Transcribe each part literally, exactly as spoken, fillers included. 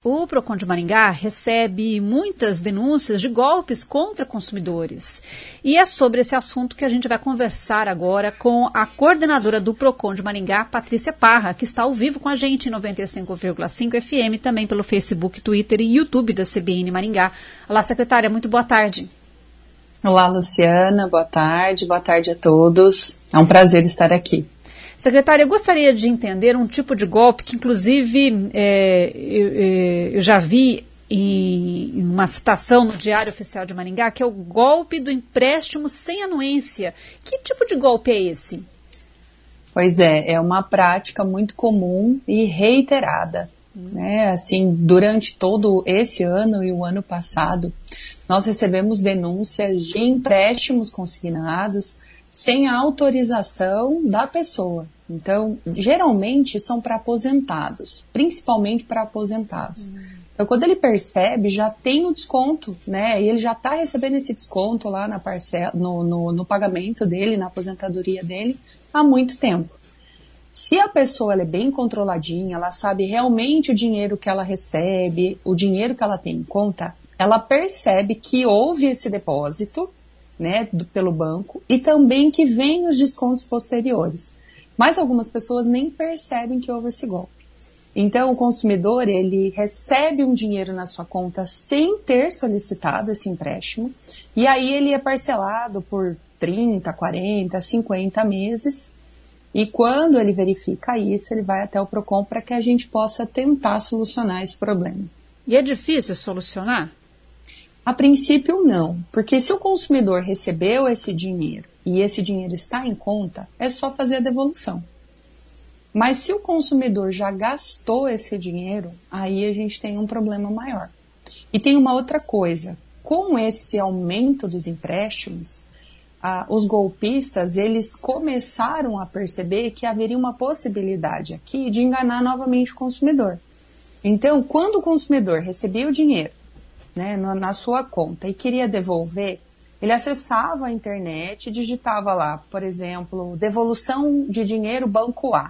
O Procon de Maringá recebe muitas denúncias de golpes contra consumidores. E é sobre esse assunto que a gente vai conversar agora com a coordenadora do Procon de Maringá, Patrícia Parra, que está ao vivo com a gente em noventa e cinco vírgula cinco F M, também pelo Facebook, Twitter e YouTube da C B N Maringá. Olá, secretária, muito boa tarde. Olá, Luciana, boa tarde, boa tarde a todos. É um prazer estar aqui. Secretária, eu gostaria de entender um tipo de golpe que, inclusive, é, eu, eu já vi em uma citação no Diário Oficial de Maringá, que é o golpe do empréstimo sem anuência. Que tipo de golpe é esse? Pois é, é uma prática muito comum e reiterada. Hum. Né? Assim, durante todo esse ano e o ano passado, nós recebemos denúncias de empréstimos consignados sem a autorização da pessoa. Então, geralmente são para aposentados, principalmente para aposentados. Uhum. Então, quando ele percebe, já tem o desconto, né? E ele já está recebendo esse desconto lá na parcela, no, no, no pagamento dele, na aposentadoria dele, há muito tempo. Se a pessoa ela é bem controladinha, ela sabe realmente o dinheiro que ela recebe, o dinheiro que ela tem em conta, ela percebe que houve esse depósito, né, do, pelo banco, e também que vem os descontos posteriores. Mas algumas pessoas nem percebem que houve esse golpe. Então, o consumidor, ele recebe um dinheiro na sua conta sem ter solicitado esse empréstimo, e aí ele é parcelado por trinta, quarenta, cinquenta meses, e quando ele verifica isso, ele vai até o Procon para que a gente possa tentar solucionar esse problema. E é difícil solucionar? A princípio, não, porque se o consumidor recebeu esse dinheiro e esse dinheiro está em conta, é só fazer a devolução. Mas se o consumidor já gastou esse dinheiro, aí a gente tem um problema maior. E tem uma outra coisa, com esse aumento dos empréstimos, ah, os golpistas, eles começaram a perceber que haveria uma possibilidade aqui de enganar novamente o consumidor. Então, quando o consumidor recebia o dinheiro, né, na sua conta e queria devolver, ele acessava a internet e digitava lá, por exemplo, devolução de dinheiro Banco A.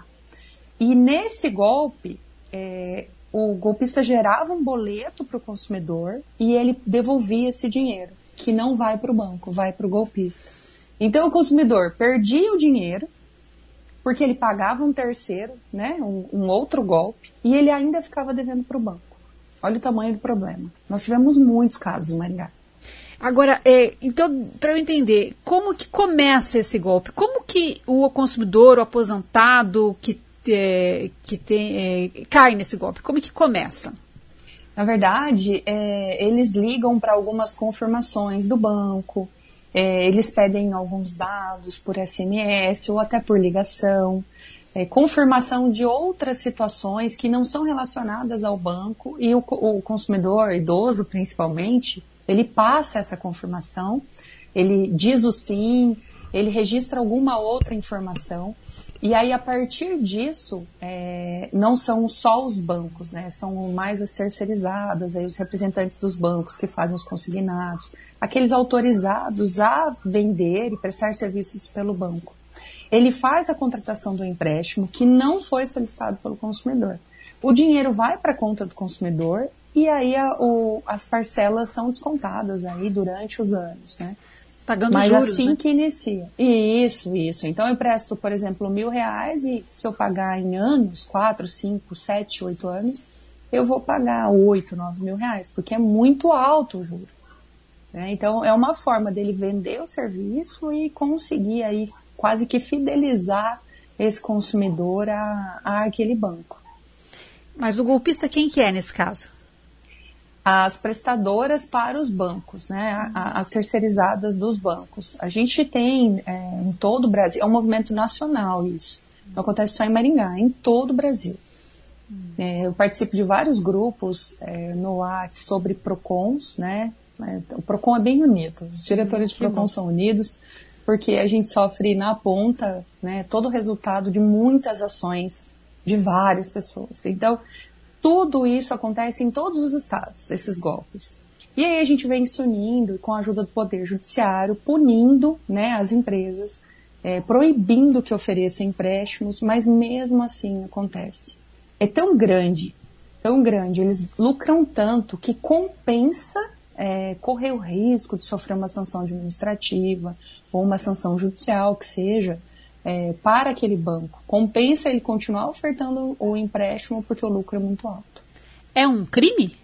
E nesse golpe, é, o golpista gerava um boleto para o consumidor e ele devolvia esse dinheiro, que não vai para o banco, vai para o golpista. Então o consumidor perdia o dinheiro, porque ele pagava um terceiro, né, um, um outro golpe, e ele ainda ficava devendo para o banco. Olha o tamanho do problema. Nós tivemos muitos casos em Maringá. Agora, é, então, para eu entender, como que começa esse golpe? Como que o consumidor, o aposentado que, é, que tem, é, cai nesse golpe? Como que começa? Na verdade, é, eles ligam para algumas confirmações do banco, é, eles pedem alguns dados por S M S ou até por ligação. É, confirmação de outras situações que não são relacionadas ao banco e o, o consumidor, idoso principalmente, ele passa essa confirmação, ele diz o sim, ele registra alguma outra informação e aí a partir disso é, não são só os bancos, né, são mais as terceirizadas, aí os representantes dos bancos que fazem os consignados, aqueles autorizados a vender e prestar serviços pelo banco. Ele faz a contratação do empréstimo que não foi solicitado pelo consumidor. O dinheiro vai para a conta do consumidor e aí a, o, as parcelas são descontadas aí durante os anos, né? Pagando Mas juros, assim, né? Que inicia. Isso, isso. Então eu empresto, por exemplo, mil reais e se eu pagar em anos, quatro, cinco, sete, oito anos, eu vou pagar oito, nove mil reais, porque é muito alto o juro. Né? Então é uma forma dele vender o serviço e conseguir aí quase que fidelizar esse consumidor a, a aquele banco. Mas o golpista quem que é nesse caso? As prestadoras para os bancos, né? As terceirizadas dos bancos. A gente tem é, em todo o Brasil, é um movimento nacional isso. Não acontece só em Maringá, é em todo o Brasil. É, eu participo de vários grupos é, no WhatsApp sobre PROCONs, né? O PROCON é bem unido, os diretores de PROCON são unidos, porque a gente sofre na ponta, né, todo o resultado de muitas ações de várias pessoas. Então, tudo isso acontece em todos os estados, esses golpes. E aí a gente vem se unindo com a ajuda do Poder Judiciário, punindo, né, as empresas, é, proibindo que ofereçam empréstimos, mas mesmo assim acontece. É tão grande tão grande, eles lucram tanto que compensa é, correr o risco de sofrer uma sanção administrativa ou uma sanção judicial, que seja, é, para aquele banco. Compensa ele continuar ofertando o empréstimo porque o lucro é muito alto. É um crime?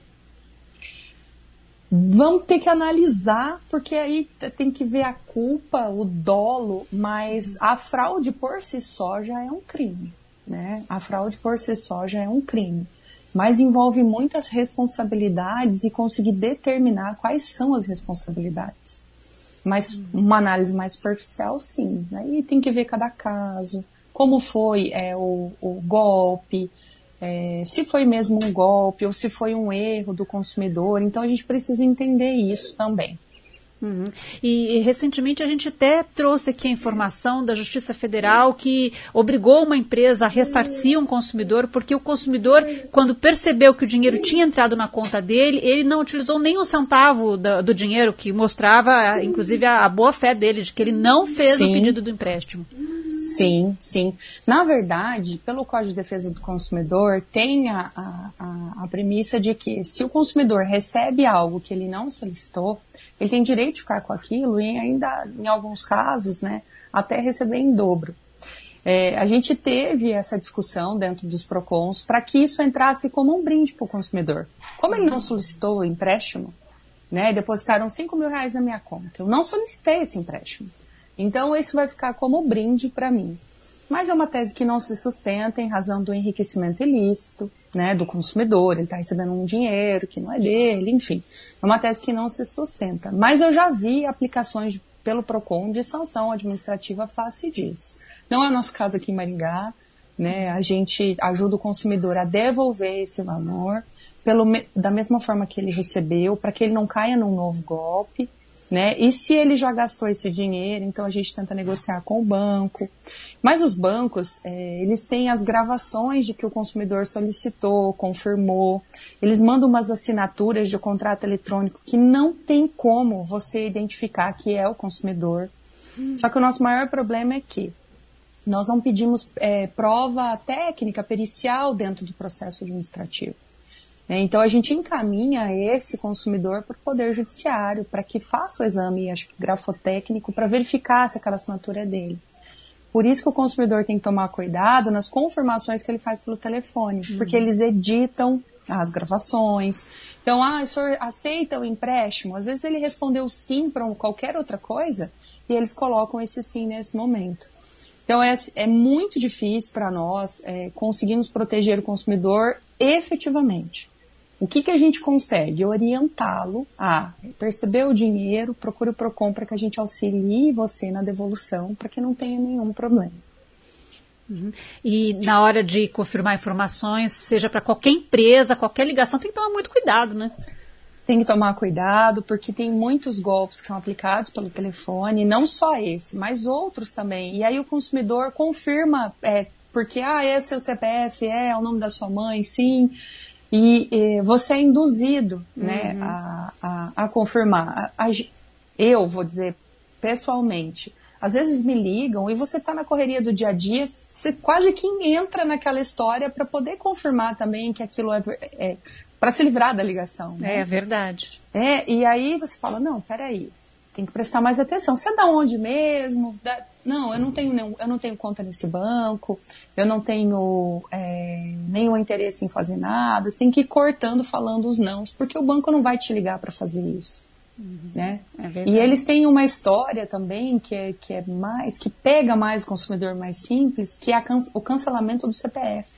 Vamos ter que analisar, porque aí tem que ver a culpa, o dolo, mas a fraude por si só já é um crime, né? A fraude por si só já é um crime, mas envolve muitas responsabilidades e conseguir determinar quais são as responsabilidades. Mas uma análise mais superficial, sim. Aí né? Tem que ver cada caso, como foi é, o, o golpe, É, se foi mesmo um golpe ou se foi um erro do consumidor. Então a gente precisa entender isso também. Uhum. E, e recentemente a gente até trouxe aqui a informação da Justiça Federal que obrigou uma empresa a ressarcir um consumidor porque o consumidor, quando percebeu que o dinheiro tinha entrado na conta dele, ele não utilizou nem um centavo do, do dinheiro, que mostrava inclusive a, a boa fé dele, de que ele não fez Sim. o pedido do empréstimo. Sim, sim. Na verdade, pelo Código de Defesa do Consumidor, tem a, a, a premissa de que se o consumidor recebe algo que ele não solicitou, ele tem direito de ficar com aquilo e ainda, em alguns casos, né, até receber em dobro. É, a gente teve essa discussão dentro dos PROCONs para que isso entrasse como um brinde para o consumidor. Como ele não solicitou o empréstimo, né, depositaram cinco mil reais na minha conta, eu não solicitei esse empréstimo. Então, isso vai ficar como brinde para mim. Mas é uma tese que não se sustenta em razão do enriquecimento ilícito, né, do consumidor. Ele está recebendo um dinheiro que não é dele, enfim. É uma tese que não se sustenta. Mas eu já vi aplicações pelo PROCON de sanção administrativa face disso. Não é o nosso caso aqui em Maringá, né? A gente ajuda o consumidor a devolver esse valor pelo, da mesma forma que ele recebeu, para que ele não caia num novo golpe. Né? E se ele já gastou esse dinheiro, então a gente tenta negociar com o banco. Mas os bancos, é, eles têm as gravações de que o consumidor solicitou, confirmou. Eles mandam umas assinaturas de contrato eletrônico que não tem como você identificar que é o consumidor. Hum. Só que o nosso maior problema é que nós não pedimos é, prova técnica, pericial dentro do processo administrativo. Então, a gente encaminha esse consumidor para o Poder Judiciário, para que faça o exame, acho que grafotécnico, para verificar se aquela assinatura é dele. Por isso que o consumidor tem que tomar cuidado nas confirmações que ele faz pelo telefone, uhum. porque eles editam as gravações. Então, ah, o senhor aceita o empréstimo? Às vezes ele respondeu sim para qualquer outra coisa e eles colocam esse sim nesse momento. Então, é, é muito difícil para nós é, conseguirmos proteger o consumidor efetivamente. O que, que a gente consegue? Orientá-lo a perceber o dinheiro, procure o PROCON para que a gente auxilie você na devolução, para que não tenha nenhum problema. Uhum. E na hora de confirmar informações, seja para qualquer empresa, qualquer ligação, tem que tomar muito cuidado, né? Tem que tomar cuidado, porque tem muitos golpes que são aplicados pelo telefone, não só esse, mas outros também. E aí o consumidor confirma, é, porque, ah, é seu C P F, é, é o nome da sua mãe, sim... E, e você é induzido, né, uhum. a, a, a confirmar. A, a, eu vou dizer pessoalmente, às vezes me ligam e você está na correria do dia a dia, você quase que entra naquela história para poder confirmar também que aquilo é, é para se livrar da ligação. Né? É verdade. É, e aí você fala, não, peraí, tem que prestar mais atenção. Você é da onde mesmo? Da, não, eu não tenho nenhum, eu não tenho conta nesse banco, eu não tenho é, nenhum interesse em fazer nada. Você tem que ir cortando, falando os nãos, porque o banco não vai te ligar para fazer isso. Uhum. Né? É e eles têm uma história também que é, que é mais, que pega mais o consumidor mais simples, que é a can, o cancelamento do C P F.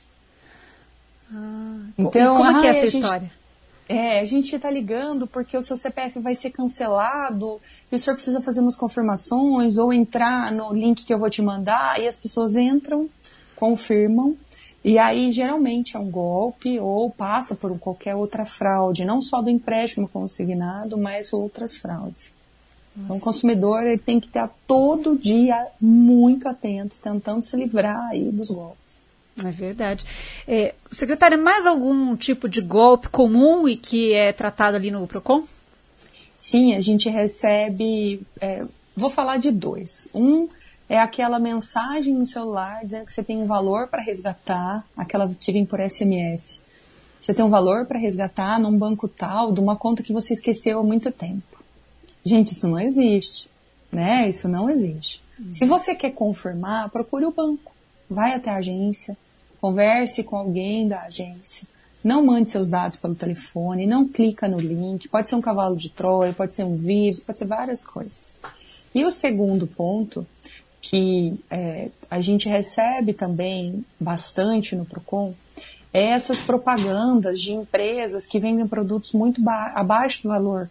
Ah, então, e como ah, que é essa história? Gente, É, a gente está ligando porque o seu C P F vai ser cancelado e o senhor precisa fazer umas confirmações ou entrar no link que eu vou te mandar, e as pessoas entram, confirmam, e aí geralmente é um golpe ou passa por qualquer outra fraude, não só do empréstimo consignado, mas outras fraudes. Nossa. Então o consumidor ele tem que estar todo dia muito atento, tentando se livrar aí dos golpes. É verdade. É, secretária, mais algum tipo de golpe comum e que é tratado ali no PROCON? Sim, a gente recebe, é, vou falar de dois. Um é aquela mensagem no celular dizendo que você tem um valor para resgatar, aquela que vem por S M S. você tem um valor para resgatar num banco tal, de uma conta que você esqueceu há muito tempo. Gente, isso não existe, né? Isso não existe. Uhum. Se você quer confirmar, procure o banco. Vai até a agência, converse com alguém da agência. Não mande seus dados pelo telefone, não clica no link. Pode ser um cavalo de Troia, pode ser um vírus, pode ser várias coisas. E o segundo ponto, que é, a gente recebe também bastante no Procon, é essas propagandas de empresas que vendem produtos muito abaixo do valor,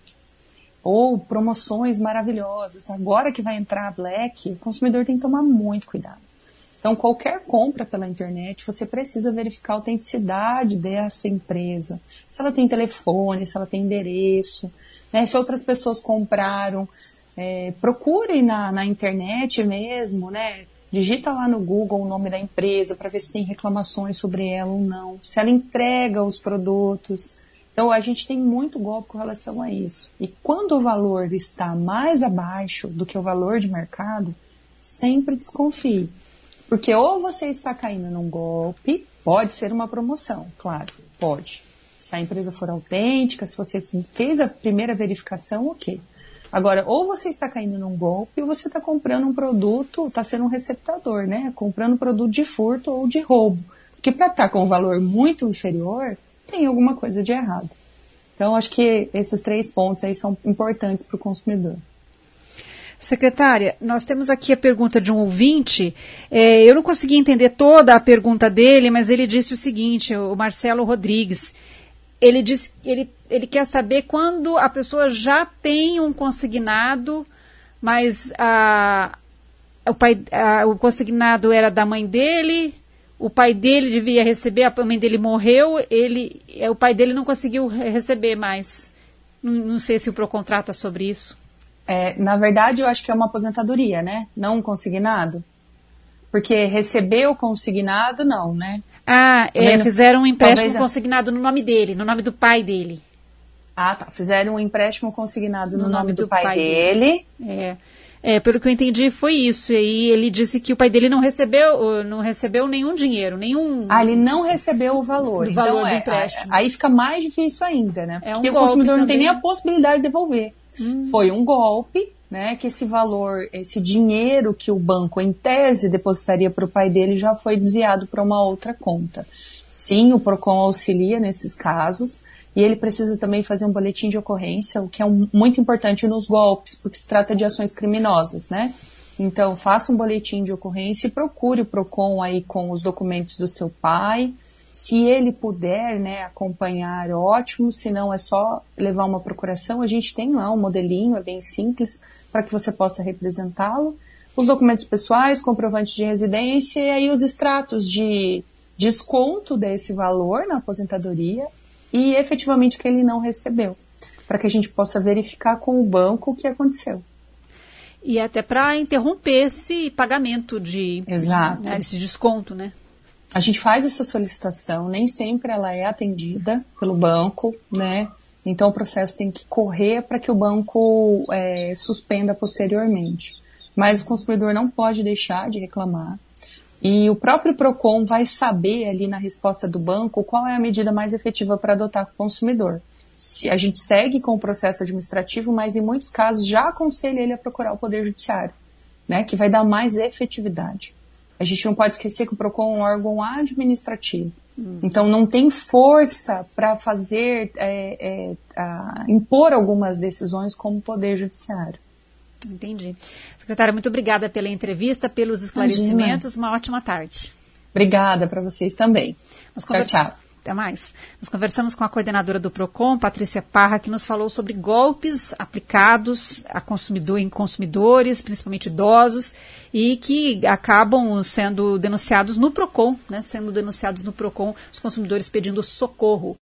ou promoções maravilhosas. Agora que vai entrar a Black, o consumidor tem que tomar muito cuidado. Então, qualquer compra pela internet, você precisa verificar a autenticidade dessa empresa. Se ela tem telefone, se ela tem endereço, né? Se outras pessoas compraram, é, procure na, na internet mesmo, né? Digita lá no Google o nome da empresa para ver se tem reclamações sobre ela ou não, se ela entrega os produtos. Então, a gente tem muito golpe com relação a isso. E quando o valor está mais abaixo do que o valor de mercado, sempre desconfie. Porque ou você está caindo num golpe, pode ser uma promoção, claro, pode. Se a empresa for autêntica, se você fez a primeira verificação, ok. Agora, ou você está caindo num golpe, ou você está comprando um produto, está sendo um receptador, né? Comprando um produto de furto ou de roubo. Porque para estar com um valor muito inferior, tem alguma coisa de errado. Então, acho que esses três pontos aí são importantes para o consumidor. Secretária, nós temos aqui a pergunta de um ouvinte. É, eu não consegui entender toda a pergunta dele, mas ele disse o seguinte, o Marcelo Rodrigues. Ele disse, ele, ele quer saber quando a pessoa já tem um consignado, mas a, o, pai, a, o consignado era da mãe dele, o pai dele devia receber, a mãe dele morreu, ele, o pai dele não conseguiu receber mais. Não, não sei se o Procon trata sobre isso. É, na verdade, eu acho que é uma aposentadoria, né? Não um consignado. Porque receber o consignado, não, né? Ah, é, fizeram um empréstimo Talvez, consignado no nome dele, no nome do pai dele. Ah, tá. Fizeram um empréstimo consignado no, no nome, nome do, do pai, pai dele. dele. É. É, pelo que eu entendi, foi isso. E aí ele disse que o pai dele não recebeu, não recebeu nenhum dinheiro, nenhum... Ah, ele não recebeu o valor. Do então, valor é, do empréstimo. Aí fica mais difícil ainda, né? É um Porque golpe o consumidor não também. tem nem a possibilidade de devolver. Hum. Foi um golpe, né? Que esse valor, esse dinheiro que o banco, em tese, depositaria para o pai dele já foi desviado para uma outra conta. Sim, o Procon auxilia nesses casos. E ele precisa também fazer um boletim de ocorrência, o que é um, muito importante nos golpes, porque se trata de ações criminosas, né? Então, faça um boletim de ocorrência e procure o Procon aí com os documentos do seu pai. Se ele puder, né, acompanhar, ótimo. Se não, é só levar uma procuração. A gente tem lá um modelinho, é bem simples, para que você possa representá-lo. Os documentos pessoais, comprovante de residência e aí os extratos de desconto desse valor na aposentadoria e efetivamente que ele não recebeu, para que a gente possa verificar com o banco o que aconteceu. E até para interromper esse pagamento de, Exato. Né, esse desconto, né? A gente faz essa solicitação, nem sempre ela é atendida pelo banco, né? Então o processo tem que correr para que o banco é, suspenda posteriormente. Mas o consumidor não pode deixar de reclamar. E o próprio Procon vai saber ali na resposta do banco qual é a medida mais efetiva para adotar com o consumidor. Se a gente segue com o processo administrativo, mas em muitos casos já aconselha ele a procurar o Poder Judiciário, né, que vai dar mais efetividade. A gente não pode esquecer que o Procon é um órgão administrativo. Hum. Então não tem força para fazer, é, é, a, impor algumas decisões como o Poder Judiciário. Entendi. Secretária, muito obrigada pela entrevista, pelos esclarecimentos. Imagina. Uma ótima tarde. Obrigada para vocês também. Nós convers... Tchau, tchau. Até mais. Nós conversamos com a coordenadora do Procon, Patrícia Parra, que nos falou sobre golpes aplicados a consumidor, em consumidores, principalmente idosos, e que acabam sendo denunciados no Procon, né, sendo denunciados no Procon, os consumidores pedindo socorro.